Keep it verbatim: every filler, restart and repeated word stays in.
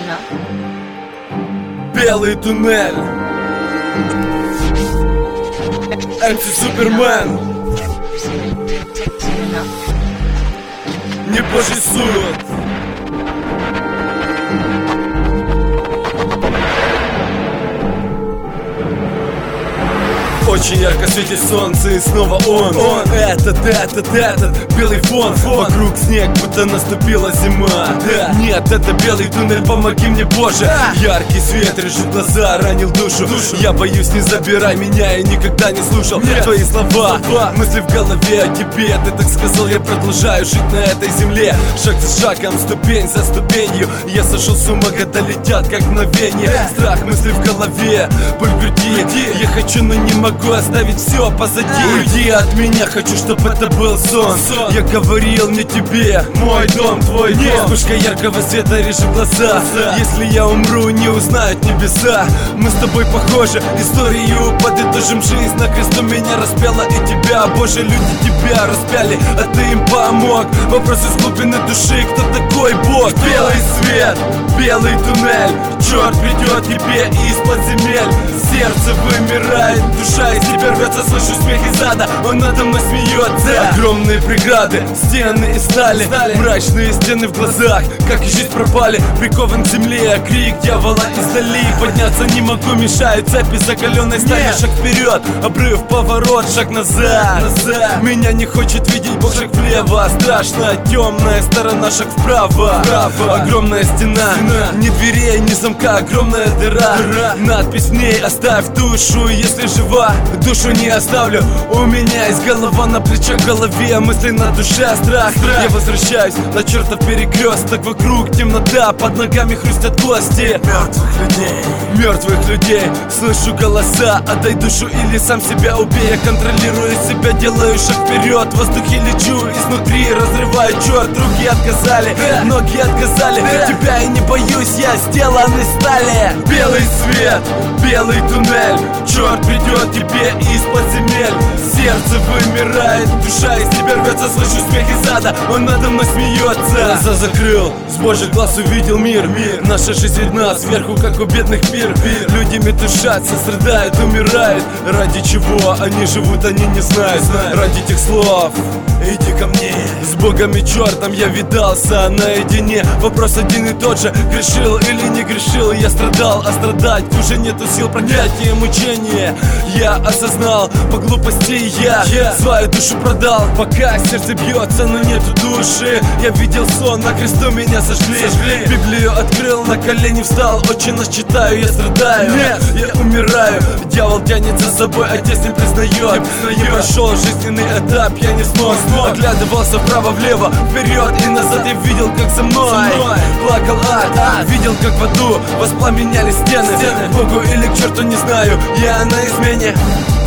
Белый туннель. эм си Супермен. Не божий суд. Очень ярко светит солнце, и снова он, он. Этот, этот, этот, белый фон, фон. Вокруг снег, будто наступила зима, да. Нет, это белый туннель, помоги мне, Боже, да. Яркий свет режет глаза, ранил душу, душу. Я боюсь, не забирай меня, я никогда не слушал Нет. твои слова, слова, мысли в голове о тебе. Ты так сказал, я продолжаю жить на этой земле. Шаг за шагом, ступень за ступенью. Я сошел с ума, года летят, как мгновение. да. Страх, мысли в голове, боль в груди. Я хочу, но не могу оставить все позади. Уйди от меня, хочу, чтобы это был сон. сон Я говорил не тебе, мой дом, твой дом. Вспышка яркого света режет глаза. глаза Если я умру, не узнают небеса. Мы с тобой похожи, историю подытожим. Жизнь на кресту меня распяла и тебя. Боже, люди тебя распяли, а ты им помог. Вопрос из глубины души, кто такой Бог? Белый свет, белый туннель. Черт придет тебе из-под земель. Сердце вымирает, душа из тебя рвется. Слышу смех из ада, он надо мной смеется. Огромные преграды, стены из стали, стали. Мрачные стены в глазах, как и жизнь пропали. Прикован к земле, крик дьявола издали. Подняться не могу, мешает цепи закаленной стали. Шаг вперед, обрыв, поворот, шаг назад. назад Меня не хочет видеть Бог, шаг влево. Страшно, темная сторона, шаг вправо, вправо. Огромная стена, стена, ни дверей, ни замка, огромная дыра, дыра. Надпись в ней: оставь душу, если жива. Душу не оставлю, у меня есть голова на плечах, в голове мысли на душе, страх, страх. Я возвращаюсь на чертов перекресток. Вокруг темнота, под ногами хрустят кости мертвых людей, мертвых людей. Слышу голоса: отдай душу или сам себя убей. Я контролирую себя, делаю шаг вперед. В воздухе лечу, изнутри разрываю черт. Руки отказали, ноги отказали. Тебя я не боюсь, я сделан из стали. Белый свет, белый туннель. Черт придет тебе из-под земель. Сердце вымирает, душа из тебя рвется. Слышу смех из ада, он надо мной смеется. Глаза закрыл, с божьих глаз увидел мир, мир. Наша жизнь видна сверху, как у бедных пир, пир. Люди метушатся, страдают, умирают. Ради чего они живут, они не знают. Ради тех слов: иди ко мне. С Богом и чертом я видался наедине. Вопрос один и тот же: грешил или не грешил. Я страдал, а страдать уже нету сил. Проклятие, мучение я осознал. По глупости я yeah. свою душу продал. Пока сердце бьется, но нету души. Я видел сон, на кресту меня сожгли, сожгли. Библию открыл, на колени встал. Отче наш читаю, я страдаю, Нет. я умираю. Дьявол тянет за собой, отец не признает. Не прошел жизненный этап, я не смог. Оглядывался вправо-влево, вперед и назад. Я видел, как за мной, за мной. плакал ад, ад. Видел, как в аду воспламеняли стены. стены К Богу или к черту не знаю, я на измене.